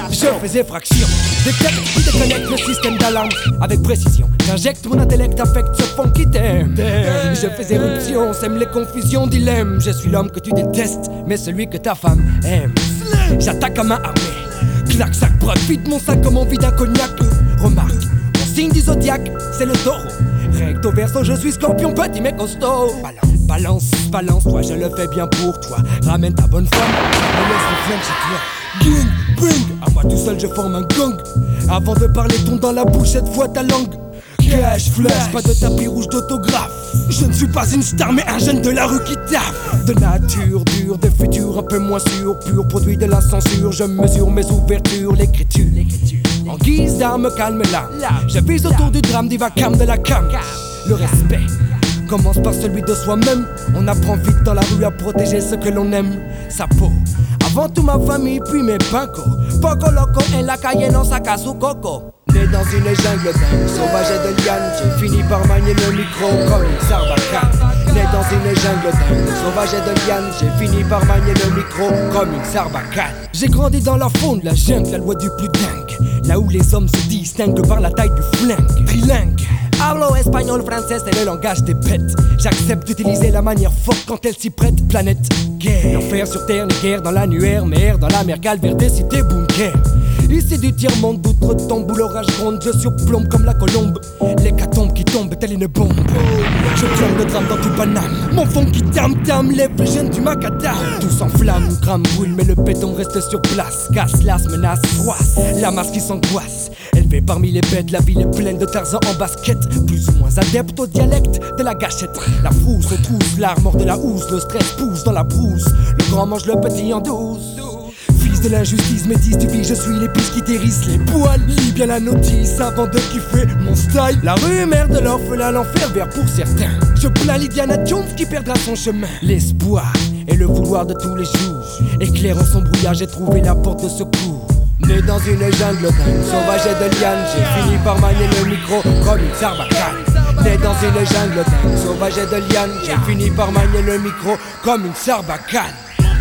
Je faisais fraction, détecte ou déconnecte le système d'alarme avec précision. J'injecte mon intellect, affecte ce fond qui t'aime. Je fais éruption, sème les confusions, dilemme. Je suis l'homme que tu détestes, mais celui que ta femme aime. J'attaque à main armée, clac, sac, braque, vide mon sac comme on vide un cognac. Remarque, mon signe du zodiaque, c'est le taureau. Recto verso, je suis scorpion, petit mais costaud. Balance, balance, toi je le fais bien pour toi. Ramène ta bonne femme, me laisse le flingue chez toi. Bing, bing, à moi tout seul je forme un gang. Avant de parler, tourne dans la bouche cette fois ta langue. Cash, flash, pas de tapis rouge d'autographe. Je ne suis pas une star mais un jeune de la rue qui taffe. De nature dure, de futur un peu moins sûr. Pur produit de la censure, je mesure mes ouvertures. L'écriture, en guise d'arme calme l'âme. Je vise autour du drame, divacam de la cam. Le respect commence par celui de soi-même. On apprend vite dans la rue à protéger ce que l'on aime. Sa peau, avant tout ma famille puis mes pincos. Poco loco en la calle non saca su coco. Né dans une jungle dingue, sauvage et de liane, j'ai fini par manier le micro comme une sarbacane. Né dans une jungle dingue, sauvage et de liane, j'ai fini par manier le micro comme une sarbacane. J'ai grandi dans la faune de la jungle, la loi du plus dingue. Là où les hommes se distinguent par la taille du flingue. Trilingue, hablo espagnol, français, c'est le langage des bêtes. J'accepte d'utiliser la manière forte quand elle s'y prête. Planète, guerre, l'enfer sur terre, ni guerre dans l'annuaire, mer dans la mer, calvaire des cités, bunker. Ici du tiers-monde, d'outre-tombe où l'orage gronde, je surplombe comme la colombe. L'hécatombe qui tombe telle une bombe. Je plombe le drame dans tout Paname. Mon fond qui tam-tam lève les jeunes du macadam. Tout s'enflamme, crame, brûle, mais le béton reste sur place. Casse, las, menace, froisse, la masse qui s'angoisse. Élevé parmi les bêtes, la ville est pleine de Tarzan en basket. Plus ou moins adepte au dialecte de la gâchette. La frousse aux trousses, l'armor de la housse. Le stress pousse dans la brousse. Le grand mange le petit en douce. Fils de l'injustice, métis du vie, je suis l'épice qui t'hérisse les poils. Lis bien la notice avant de kiffer mon style. La rue mère de l'orphelin, l'enfer vert pour certains. Je plains l'Indiana Jones qui perdra son chemin. L'espoir et le vouloir de tous les jours. Éclairant son brouillard, j'ai trouvé la porte de secours. Né dans une jungle dingue, sauvage et de liane, j'ai fini par manier le micro comme une sarbacane. Né dans une jungle dingue, sauvage et de liane, j'ai fini par manier le micro comme une sarbacane.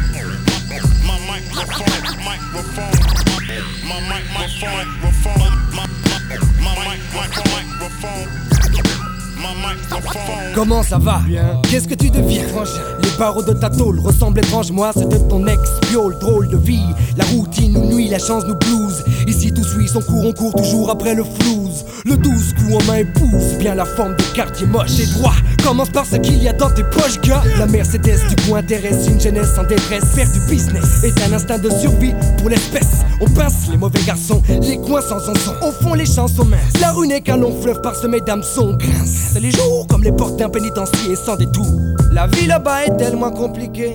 Comment ça va? Bien. Qu'est-ce que tu deviens? Les barreaux de ta tôle ressemblent étrangement à ceux de ton ex-piole. Drôle de vie, la routine nous nuit, la chance nous blouse. Ici tout suit son cours, on court toujours après le flouze. Le 12 coups en main épouse bien la forme des quartiers moches. Et droit, commence par ce qu'il y a dans tes poches, gars. La Mercedes du coin intéresse une jeunesse en détresse. Faire du business est un instinct de survie pour l'espèce. On pince les mauvais garçons, les coins sans son sang. Au fond les chansons minces, la rue n'est qu'un long fleuve parsemé d'hameçons grince. C'est les jours comme les portes d'un pénitencier sans détour. La vie là-bas est tellement compliquée.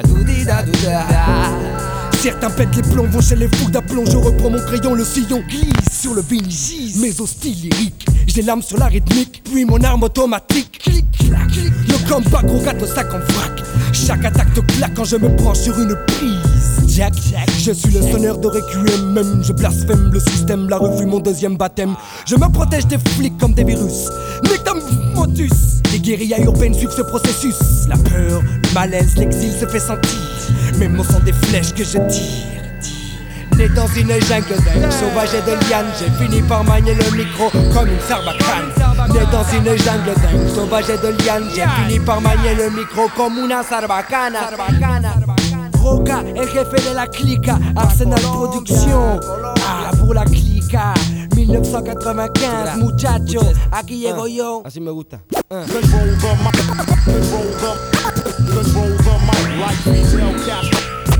Certains pètent les plombs, vont chez les fous d'aplomb. Je reprends mon crayon, le sillon glisse sur le vinyle. Mes os style lyrique, j'ai l'âme sur la rythmique. Puis mon arme automatique, clic, clac. Le combat gros gâteau sac en vrac. Chaque attaque te claque quand je me branche sur une prise. Jack, je suis le sonneur de requiem. Même je blasphème le système, la revue mon deuxième baptême. Je me protège des flics comme des virus. Nectam motus. Les guérillas urbaines suivent ce processus. La peur, le malaise, l'exil se fait sentir. Même au sang des flèches que je tire. Né dans une jungle dingue, sauvage et de liane, j'ai fini par manier le micro comme une sarbacane. Né dans une jungle dingue, sauvage et de liane, j'ai fini par manier le micro comme una sarbacana. Roca, el jefe de la clica, Arsenal Production. Ah, pour la clica. 1995, muchachos, aquí llego yo. Así me gusta. Control the mic like Fidel Castro.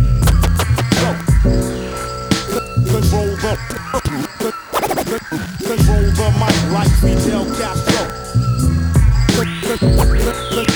Control the mic like Fidel Castro.